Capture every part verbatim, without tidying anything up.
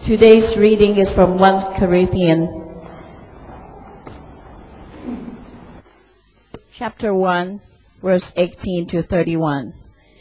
Today's reading is from First Corinthians chapter one, verse eighteen to thirty-one.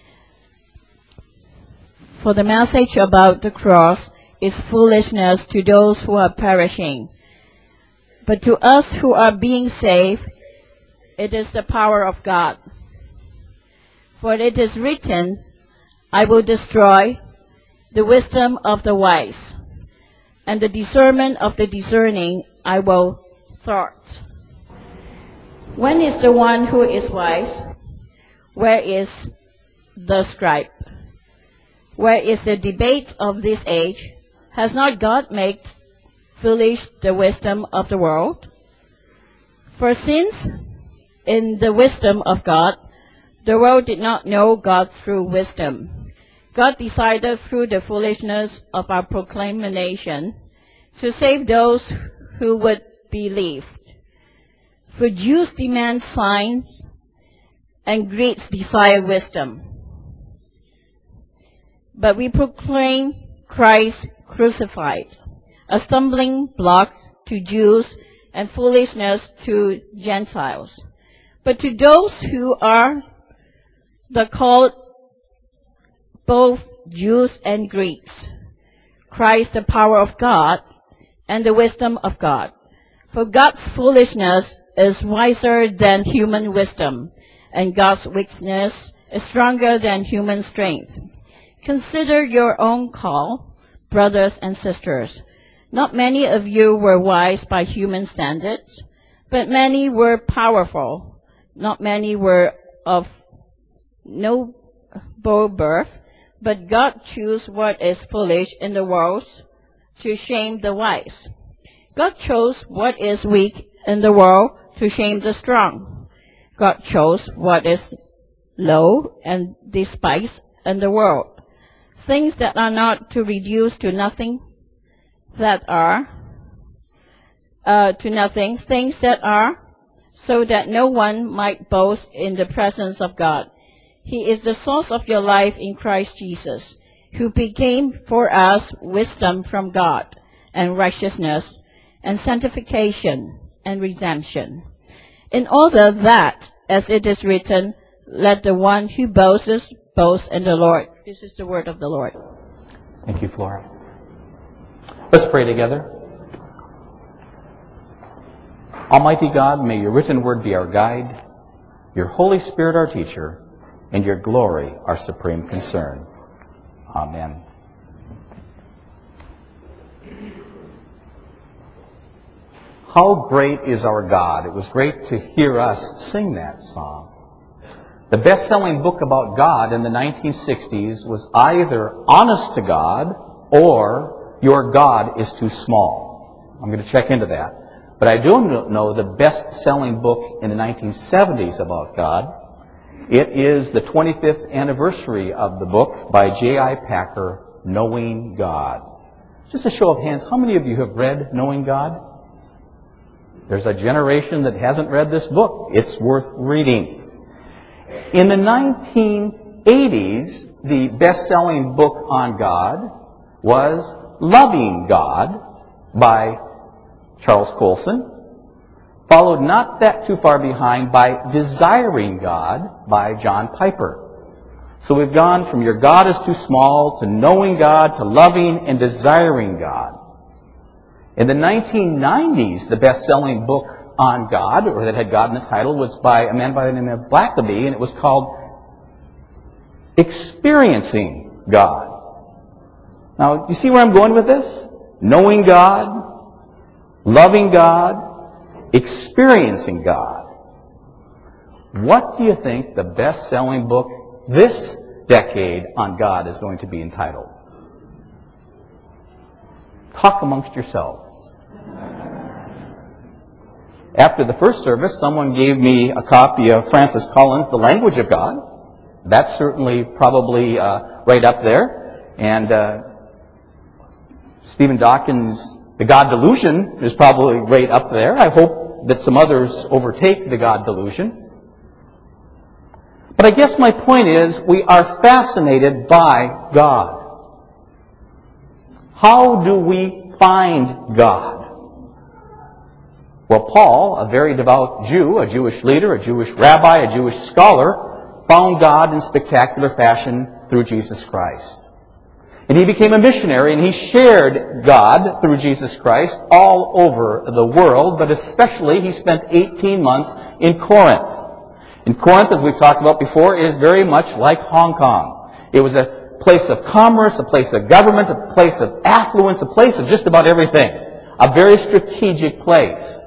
For the message about the cross is foolishness to those who are perishing, but to us who are being saved, it is the power of God. For it is written, I will destroy the wisdom of the wise, and the discernment of the discerning I will thwart. When is the one who is wise? Where is the scribe? Where is the debate of this age? Has not God made foolish the wisdom of the world? For since in the wisdom of God, the world did not know God through wisdom, God decided through the foolishness of our proclamation to save those who would believe. For Jews demand signs, and Greeks desire wisdom. But we proclaim Christ crucified, a stumbling block to Jews and foolishness to Gentiles. But to those who are the called, both Jews and Greeks, Christ the power of God and the wisdom of God. For God's foolishness is wiser than human wisdom, and God's weakness is stronger than human strength. Consider your own call, brothers and sisters. Not many of you were wise by human standards, but many were powerful. Not many were of noble birth, but God chose what is foolish in the world to shame the wise. God chose what is weak in the world to shame the strong. God chose what is low and despised in the world, things that are not, to reduce to nothing that are, uh, to nothing, things that are, so that no one might boast in the presence of God. He is the source of your life in Christ Jesus, who became for us wisdom from God, and righteousness, and sanctification, and redemption. In order that, as it is written, let the one who boasts boast in the Lord. This is the word of the Lord. Thank you, Flora. Let's pray together. Almighty God, may your written word be our guide, your Holy Spirit our teacher, and your glory our supreme concern. Amen. How great is our God. It was great to hear us sing that song. The best-selling book about God in the nineteen sixties was either Honest to God or Your God is Too Small. I'm going to check into that. But I do know the best-selling book in the nineteen seventies about God. It is the twenty-fifth anniversary of the book by J I Packer, Knowing God. Just a show of hands, how many of you have read Knowing God? There's a generation that hasn't read this book. It's worth reading. In the nineteen eighties, the best-selling book on God was Loving God by Charles Colson, followed not that too far behind by Desiring God by John Piper. So we've gone from Your God is Too Small to Knowing God to Loving and Desiring God. In the nineteen nineties, the best-selling book on God, or that had God in the title, was by a man by the name of Blackaby, and it was called Experiencing God. Now, you see where I'm going with this? Knowing God, loving God, experiencing God. What do you think the best-selling book this decade on God is going to be entitled? Talk amongst yourselves. After the first service, someone gave me a copy of Francis Collins' The Language of God. That's certainly probably uh, right up there. And uh, Stephen Dawkins' The God Delusion is probably right up there. I hope that some others overtake The God Delusion. But I guess my point is, we are fascinated by God. How do we find God? Well, Paul, a very devout Jew, a Jewish leader, a Jewish rabbi, a Jewish scholar, found God in spectacular fashion through Jesus Christ. And he became a missionary, and he shared God through Jesus Christ all over the world, but especially he spent eighteen months in Corinth. In Corinth, as we've talked about before, is very much like Hong Kong. It was a place of commerce, a place of government, a place of affluence, a place of just about everything. A very strategic place.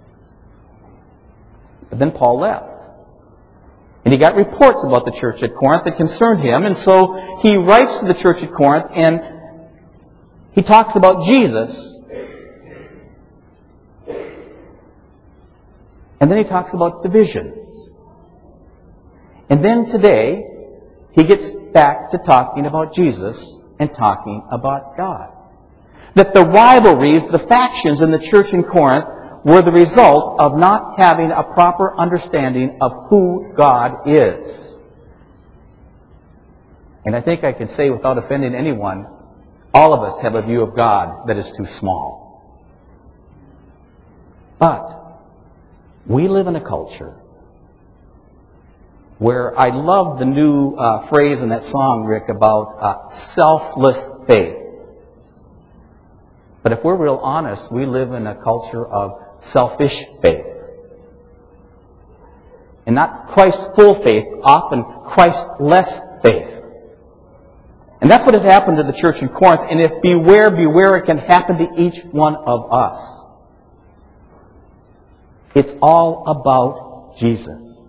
But then Paul left. And he got reports about the church at Corinth that concerned him, and so he writes to the church at Corinth, and he talks about Jesus. And then he talks about divisions. And then today, he gets back to talking about Jesus and talking about God. That the rivalries, the factions in the church in Corinth were the result of not having a proper understanding of who God is. And I think I can say without offending anyone, all of us have a view of God that is too small. But we live in a culture where I love the new uh, phrase in that song, Rick, about uh, selfless faith. But if we're real honest, we live in a culture of selfish faith. And not Christ-full faith, often Christ-less faith. And that's what had happened to the church in Corinth. And if beware, beware, it can happen to each one of us. It's all about Jesus.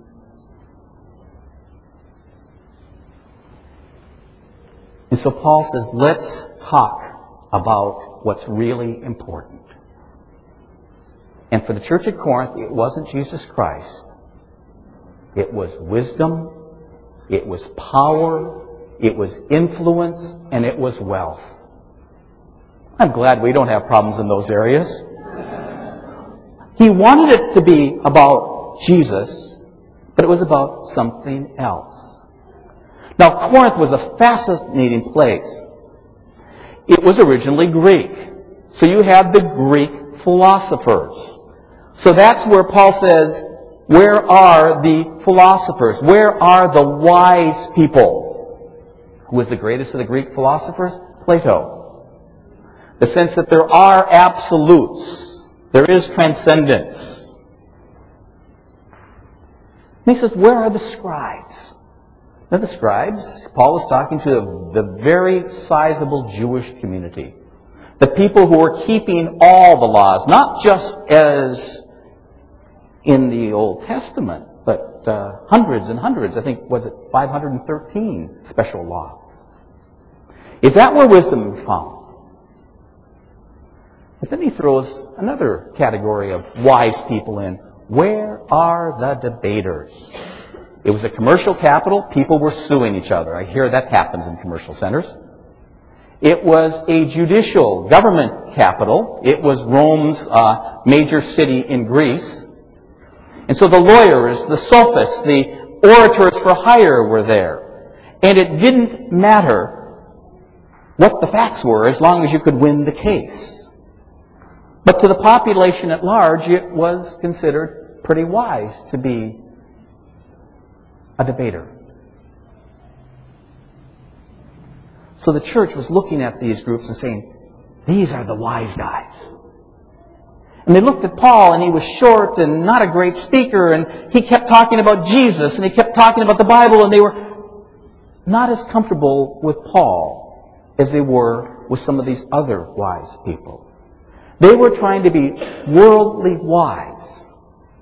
And so Paul says, let's talk about what's really important. And for the church at Corinth, it wasn't Jesus Christ. It was wisdom, it was power, it was influence, and it was wealth. I'm glad we don't have problems in those areas. He wanted it to be about Jesus, but it was about something else. Now, Corinth was a fascinating place. It was originally Greek. So you had the Greek philosophers. So that's where Paul says, where are the philosophers? Where are the wise people? Who was the greatest of the Greek philosophers? Plato. The sense that there are absolutes. There is transcendence. And he says, where are the scribes? Now the scribes, Paul is talking to the, the very sizable Jewish community. The people who were keeping all the laws, not just as in the Old Testament, but uh, hundreds and hundreds. I think, was it five hundred thirteen special laws? Is that where wisdom is found? But then he throws another category of wise people in. Where are the debaters? It was a commercial capital. People were suing each other. I hear that happens in commercial centers. It was a judicial government capital. It was Rome's uh, major city in Greece. And so the lawyers, the sophists, the orators for hire were there. And it didn't matter what the facts were as long as you could win the case. But to the population at large, it was considered pretty wise to be a debater. So the church was looking at these groups and saying, these are the wise guys. And they looked at Paul, and he was short and not a great speaker, and he kept talking about Jesus, and he kept talking about the Bible, and they were not as comfortable with Paul as they were with some of these other wise people. They were trying to be worldly wise.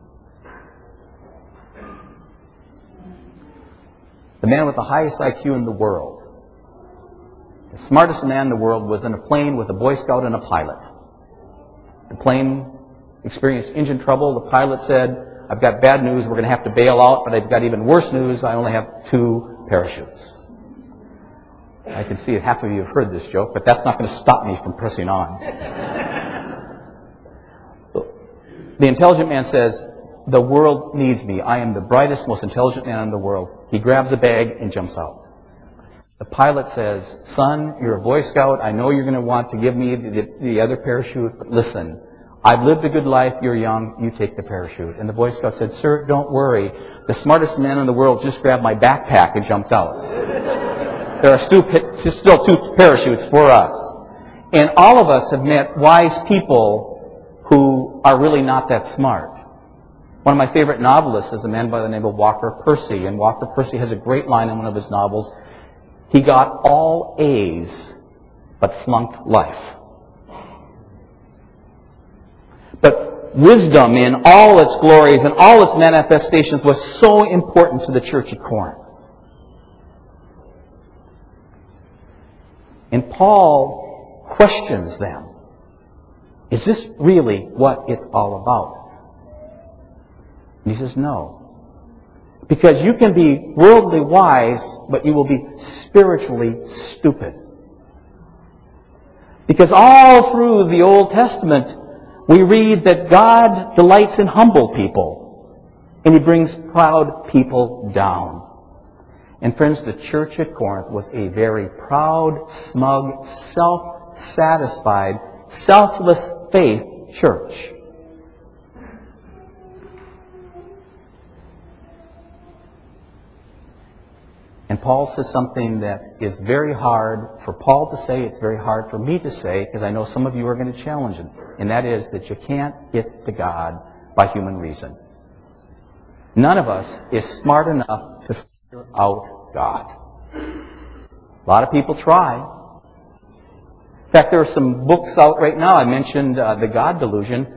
The man with the highest I Q in the world, the smartest man in the world, was in a plane with a Boy Scout and a pilot. The plane experienced engine trouble. The pilot said, I've got bad news, we're going to have to bail out, but I've got even worse news, I only have two parachutes. I can see that half of you have heard this joke, but that's not going to stop me from pressing on. The intelligent man says, the world needs me. I am the brightest, most intelligent man in the world. He grabs a bag and jumps out. The pilot says, son, you're a Boy Scout. I know you're going to want to give me the, the, the other parachute, but listen, I've lived a good life. You're young. You take the parachute. And the Boy Scout said, sir, don't worry. The smartest man in the world just grabbed my backpack and jumped out. There are still two parachutes for us. And all of us have met wise people who are really not that smart. One of my favorite novelists is a man by the name of Walker Percy. And Walker Percy has a great line in one of his novels. He got all A's, but flunked life. But wisdom in all its glories and all its manifestations was so important to the church at Corinth. And Paul questions them. Is this really what it's all about? And he says, no. Because you can be worldly wise, but you will be spiritually stupid. Because all through the Old Testament, we read that God delights in humble people, and He brings proud people down. And friends, the church at Corinth was a very proud, smug, self-satisfied, selfless faith church. And Paul says something that is very hard for Paul to say. It's very hard for me to say, because I know some of you are going to challenge it. And that is that you can't get to God by human reason. None of us is smart enough to figure out God. A lot of people try. In fact, there are some books out right now. I mentioned uh, The God Delusion.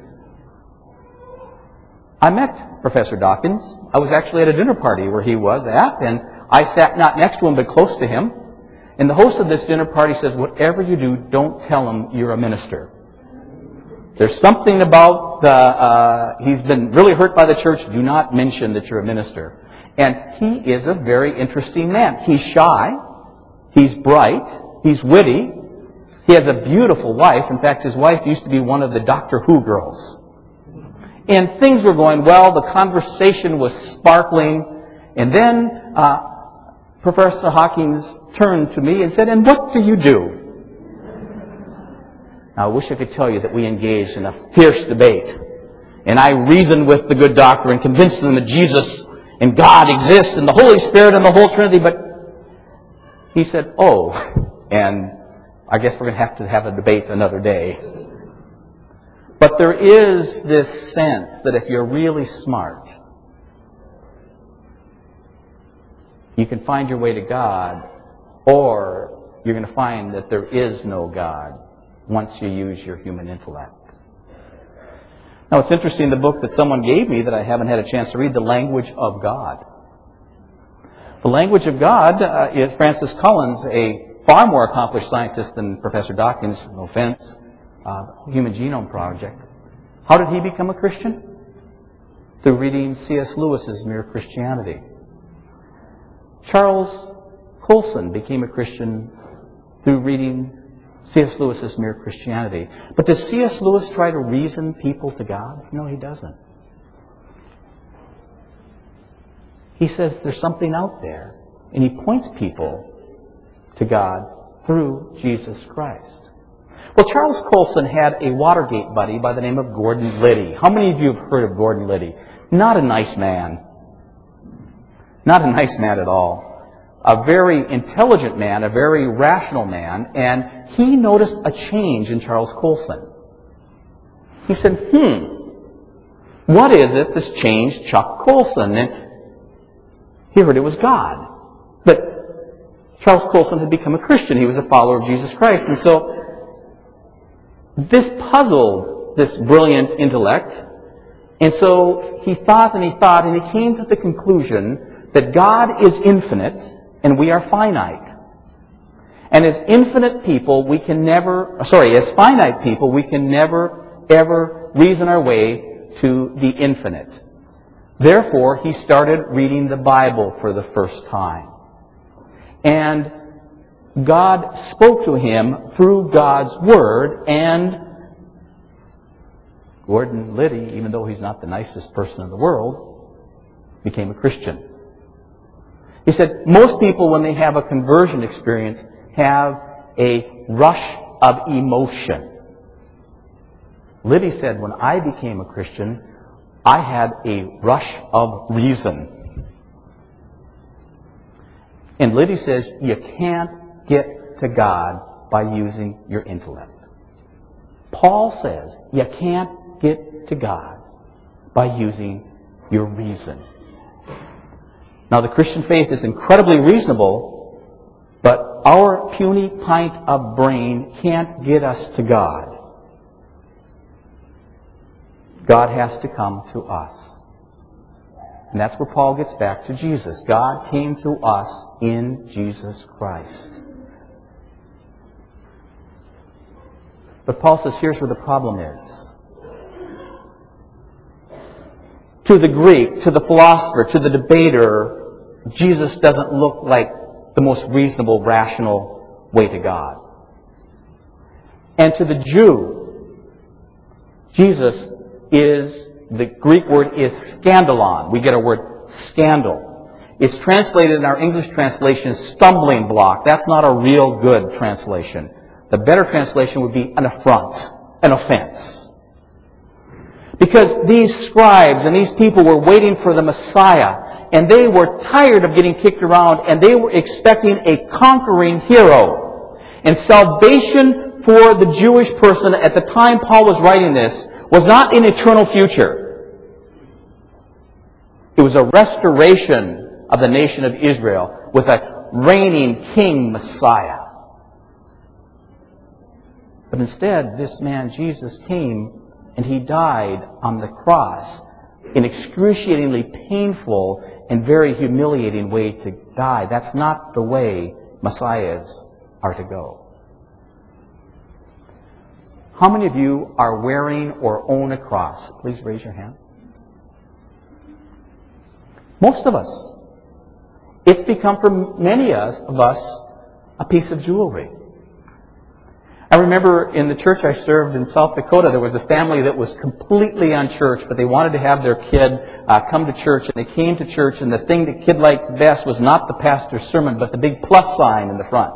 I met Professor Dawkins. I was actually at a dinner party where he was at, and I sat not next to him, but close to him. And the host of this dinner party says, whatever you do, don't tell him you're a minister. There's something about the, uh, he's been really hurt by the church. Do not mention that you're a minister. And he is a very interesting man. He's shy. He's bright. He's witty. He has a beautiful wife. In fact, his wife used to be one of the Doctor Who girls. And things were going well. The conversation was sparkling. And then uh, Professor Hawkins turned to me and said, and what do you do? Now, I wish I could tell you that we engaged in a fierce debate. And I reasoned with the good doctor and convinced them that Jesus and God exist and the Holy Spirit and the whole Trinity. But he said, oh, and I guess we're going to have to have a debate another day. But there is this sense that if you're really smart, you can find your way to God, or you're going to find that there is no God once you use your human intellect. Now, it's interesting, the book that someone gave me that I haven't had a chance to read, The Language of God. The Language of God uh, is Francis Collins, a far more accomplished scientist than Professor Dawkins, no offense, uh, Human Genome Project. How did he become a Christian? Through reading C S Lewis's Mere Christianity. Charles Colson became a Christian through reading C S Lewis's Mere Christianity. But does C S Lewis try to reason people to God? No, he doesn't. He says there's something out there, and he points people to God through Jesus Christ. Well, Charles Colson had a Watergate buddy by the name of Gordon Liddy. How many of you have heard of Gordon Liddy? Not a nice man. Not a nice man at all. A very intelligent man, a very rational man, and he noticed a change in Charles Colson. He said, hmm, what is it that's changed Chuck Colson? And he heard it was God. But Charles Colson had become a Christian. He was a follower of Jesus Christ. And so this puzzled this brilliant intellect. And so he thought and he thought, and he came to the conclusion that God is infinite and we are finite. And as infinite people, we can never, sorry, as finite people, we can never, ever reason our way to the infinite. Therefore, he started reading the Bible for the first time. And God spoke to him through God's Word, and Gordon Liddy, even though he's not the nicest person in the world, became a Christian. He said, most people, when they have a conversion experience, have a rush of emotion. Liddy said, when I became a Christian, I had a rush of reason. And Liddy says, you can't get to God by using your intellect. Paul says, you can't get to God by using your reason. Now, the Christian faith is incredibly reasonable, but our puny pint of brain can't get us to God. God has to come to us. And that's where Paul gets back to Jesus. God came to us in Jesus Christ. But Paul says, here's where the problem is. To the Greek, to the philosopher, to the debater, Jesus doesn't look like the most reasonable, rational way to God. And to the Jew, Jesus is, the Greek word is scandalon. We get our word scandal. It's translated in our English translation as stumbling block. That's not a real good translation. The better translation would be an affront, an offense. Because these scribes and these people were waiting for the Messiah, and they were tired of getting kicked around, and they were expecting a conquering hero. And salvation for the Jewish person at the time Paul was writing this was not an eternal future. It was a restoration of the nation of Israel with a reigning king Messiah. But instead, this man Jesus came and he died on the cross, an excruciatingly painful and very humiliating way to die. That's not the way Messiahs are to go. How many of you are wearing or own a cross? Please raise your hand. Most of us. It's become for many of us a piece of jewelry. I remember in the church I served in South Dakota, there was a family that was completely unchurched, but they wanted to have their kid uh, come to church, and they came to church, and the thing the kid liked best was not the pastor's sermon, but the big plus sign in the front.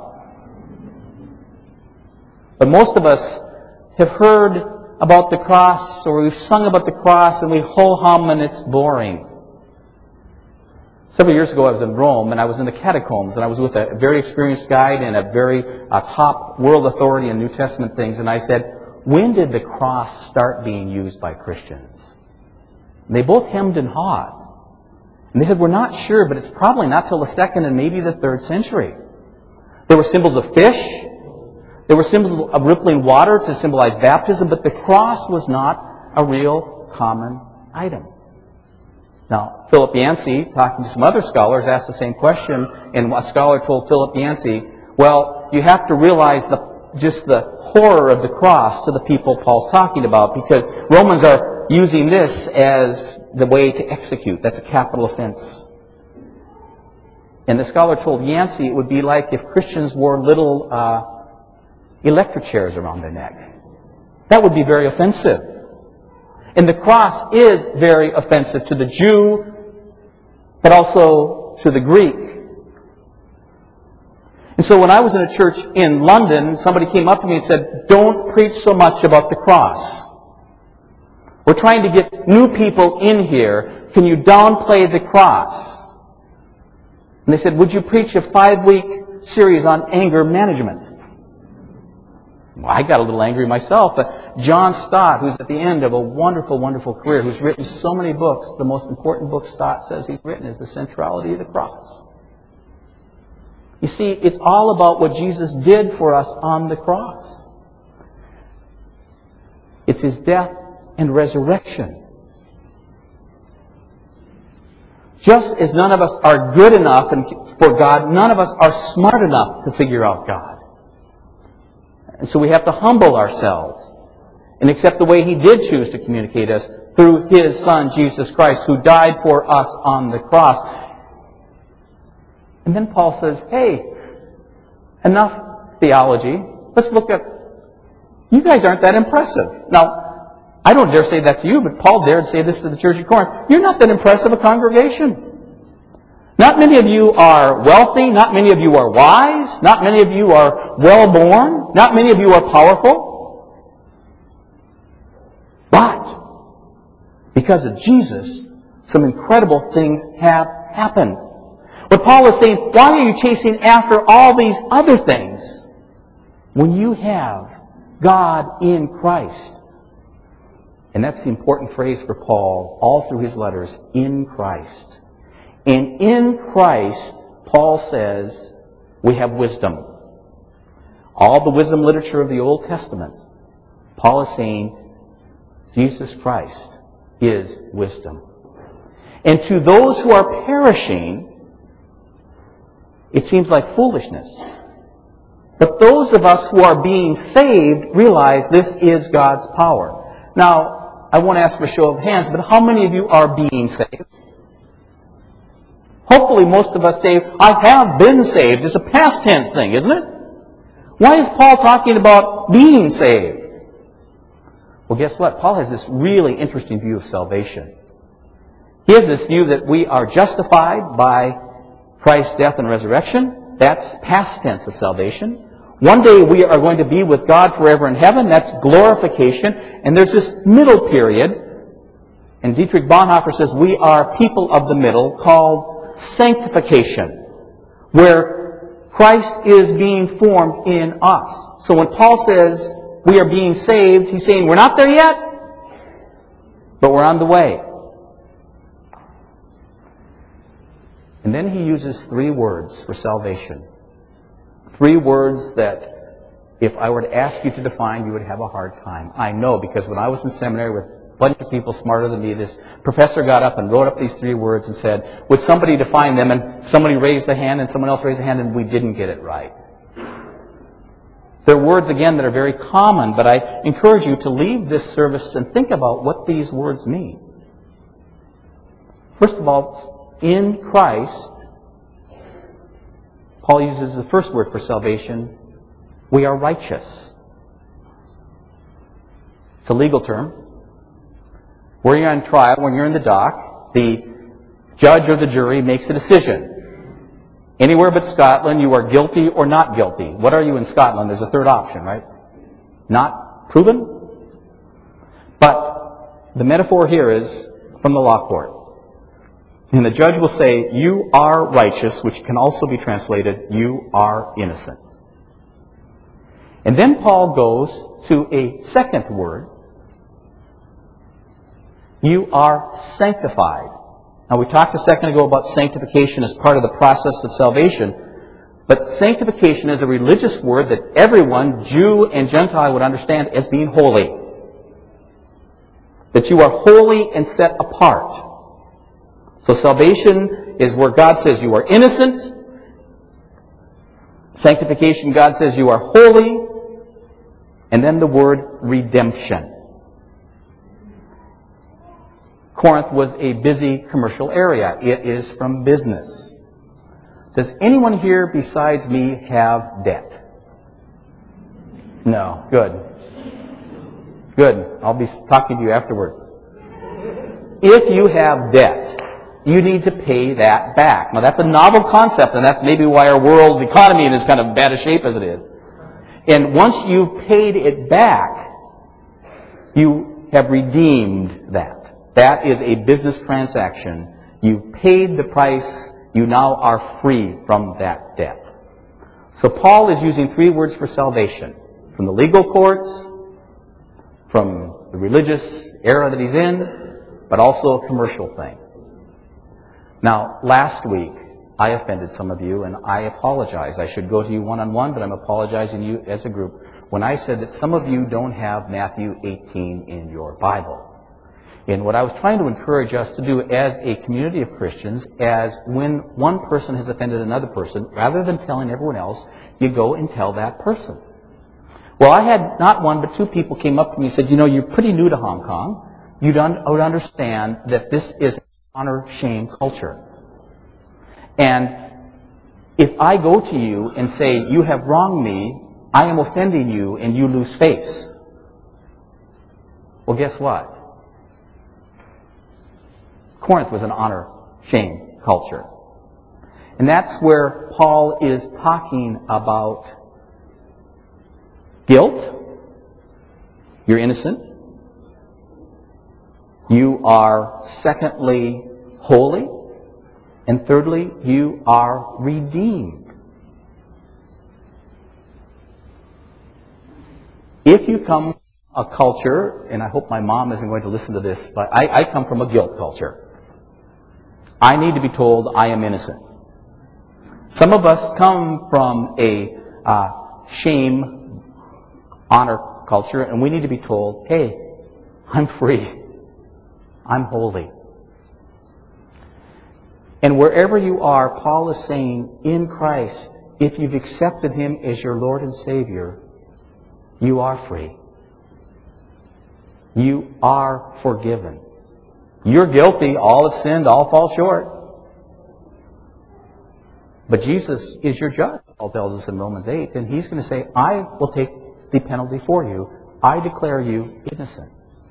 But most of us have heard about the cross, or we've sung about the cross, and we ho-hum, and it's boring. Several years ago, I was in Rome, and I was in the catacombs, and I was with a very experienced guide and a very uh, top world authority in New Testament things, and I said, when did the cross start being used by Christians? And they both hemmed and hawed. And they said, we're not sure, but it's probably not till the second and maybe the third century. There were symbols of fish. There were symbols of rippling water to symbolize baptism, but the cross was not a real common item. Now, Philip Yancey, talking to some other scholars, asked the same question, and a scholar told Philip Yancey, well, you have to realize the, just the horror of the cross to the people Paul's talking about, because Romans are using this as the way to execute. That's a capital offense. And the scholar told Yancey it would be like if Christians wore little uh, electric chairs around their neck. That would be very offensive. And the cross is very offensive to the Jew, but also to the Greek. And so when I was in a church in London, somebody came up to me and said, don't preach so much about the cross. We're trying to get new people in here. Can you downplay the cross? And they said, would you preach a five-week series on anger management? Well, I got a little angry myself. But John Stott, who's at the end of a wonderful, wonderful career, who's written so many books, the most important book Stott says he's written is The Centrality of the Cross. You see, it's all about what Jesus did for us on the cross. It's His death and resurrection. Just as none of us are good enough for God, none of us are smart enough to figure out God. And so we have to humble ourselves and accept the way He did choose to communicate us through His Son, Jesus Christ, who died for us on the cross. And then Paul says, hey, enough theology. Let's look at, you guys aren't that impressive. Now, I don't dare say that to you, but Paul dared say this to the church at Corinth. You're not that impressive a congregation. Not many of you are wealthy. Not many of you are wise. Not many of you are well-born. Not many of you are powerful. But because of Jesus, some incredible things have happened. But Paul is saying, why are you chasing after all these other things when you have God in Christ? And that's the important phrase for Paul all through his letters, in Christ. And in Christ, Paul says, we have wisdom. All the wisdom literature of the Old Testament, Paul is saying, Jesus Christ is wisdom. And to those who are perishing, it seems like foolishness. But those of us who are being saved realize this is God's power. Now, I won't ask for a show of hands, but how many of you are being saved? Hopefully most of us say, I have been saved. It's a past tense thing, isn't it? Why is Paul talking about being saved? Well, guess what? Paul has this really interesting view of salvation. He has this view that we are justified by Christ's death and resurrection. That's past tense of salvation. One day we are going to be with God forever in heaven. That's glorification. And there's this middle period. And Dietrich Bonhoeffer says we are people of the middle called sanctification, where Christ is being formed in us. So when Paul says we are being saved, he's saying we're not there yet, but we're on the way. And then he uses three words for salvation. Three words that if I were to ask you to define, you would have a hard time. I know, because when I was in seminary with a bunch of people smarter than me, this professor got up and wrote up these three words and said, would somebody define them? And somebody raised the hand and someone else raised the hand and we didn't get it right. They're words, again, that are very common, but I encourage you to leave this service and think about what these words mean. First of all, in Christ, Paul uses the first word for salvation, we are righteous. It's a legal term. When you're on trial, when you're in the dock, the judge or the jury makes a decision. Anywhere but Scotland, you are guilty or not guilty. What are you in Scotland? There's a third option, right? Not proven? But the metaphor here is from the law court. And the judge will say, you are righteous, which can also be translated, you are innocent. And then Paul goes to a second word. You are sanctified. Now, we talked a second ago about sanctification as part of the process of salvation. But sanctification is a religious word that everyone, Jew and Gentile, would understand as being holy. That you are holy and set apart. So salvation is where God says you are innocent. Sanctification, God says you are holy. And then the word redemption. Corinth was a busy commercial area. It is from business. Does anyone here besides me have debt? No. Good. Good. I'll be talking to you afterwards. If you have debt, you need to pay that back. Now that's a novel concept, and that's maybe why our world's economy is kind of bad a shape as it is. And once you've paid it back, you have redeemed that. That is a business transaction. You've paid the price. You now are free from that debt. So Paul is using three words for salvation. From the legal courts, from the religious era that he's in, but also a commercial thing. Now, last week, I offended some of you, and I apologize. I should go to you one-on-one, but I'm apologizing to you as a group when I said that some of you don't have Matthew eighteen in your Bible. And what I was trying to encourage us to do as a community of Christians, as when one person has offended another person, rather than telling everyone else, you go and tell that person. Well, I had not one, but two people came up to me and said, you know, you're pretty new to Hong Kong. You don't would understand that this is honor-shame culture. And if I go to you and say, you have wronged me, I am offending you, and you lose face. Well, guess what? Corinth was an honor-shame culture. And that's where Paul is talking about guilt. You're innocent. You are, secondly, holy. And thirdly, you are redeemed. If you come from a culture, and I hope my mom isn't going to listen to this, but I, I come from a guilt culture. I need to be told I am innocent. Some of us come from a uh, shame, honor culture, and we need to be told, hey, I'm free. I'm holy. And wherever you are, Paul is saying, in Christ, if you've accepted Him as your Lord and Savior, you are free. You are forgiven. You're guilty. All have sinned. All fall short. But Jesus is your judge, Paul tells us in Romans eight. And He's going to say, I will take the penalty for you. I declare you innocent.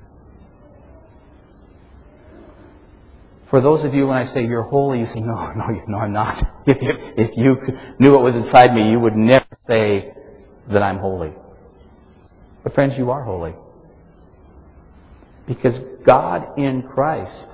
For those of you, when I say you're holy, you say, no, no, no, I'm not. If you, if you knew what was inside me, you would never say that I'm holy. But friends, you are holy. Because God in Christ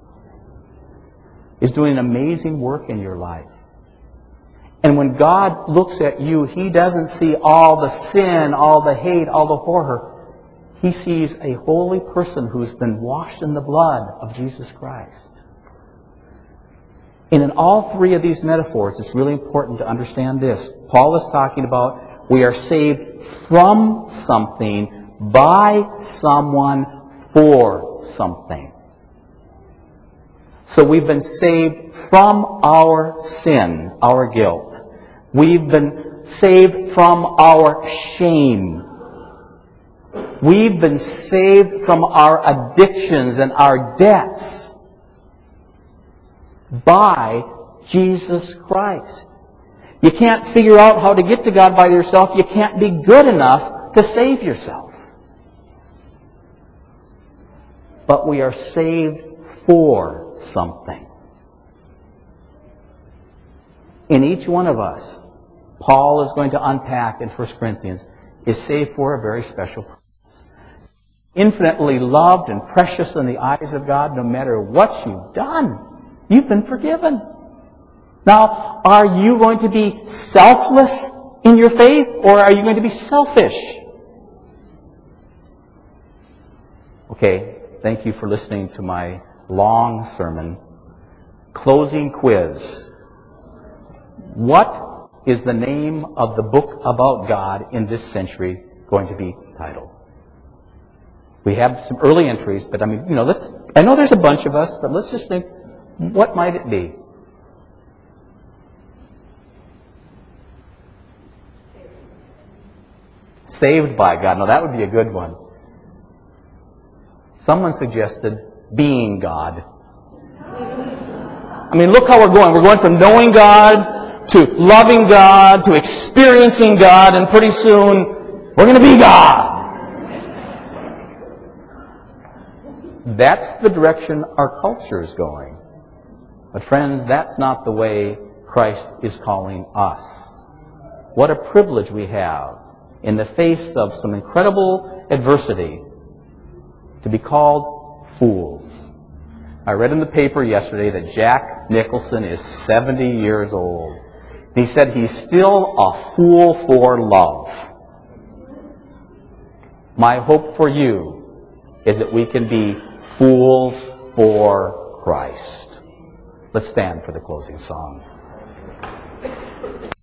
is doing an amazing work in your life. And when God looks at you, He doesn't see all the sin, all the hate, all the horror. He sees a holy person who's been washed in the blood of Jesus Christ. And in all three of these metaphors, it's really important to understand this. Paul is talking about we are saved from something, by someone, for something. So we've been saved from our sin, our guilt. We've been saved from our shame. We've been saved from our addictions and our debts by Jesus Christ. You can't figure out how to get to God by yourself. You can't be good enough to save yourself. But we are saved for something. In each one of us, Paul is going to unpack in First Corinthians, is saved for a very special purpose. Infinitely loved and precious in the eyes of God, no matter what you've done. You've been forgiven. Now, are you going to be selfless in your faith, or are you going to be selfish? Okay, thank you for listening to my long sermon. Closing quiz. What is the name of the book about God in this century going to be titled? We have some early entries, but I mean, you know, let's, I know there's a bunch of us, but let's just think, what might it be? Saved by God. Now that would be a good one. Someone suggested being God. I mean, look how we're going. We're going from knowing God to loving God to experiencing God, and pretty soon we're going to be God. That's the direction our culture is going. But friends, that's not the way Christ is calling us. What a privilege we have in the face of some incredible adversity to be called fools. I read in the paper yesterday that Jack Nicholson is seventy years old. He said he's still a fool for love. My hope for you is that we can be fools for Christ. Let's stand for the closing song.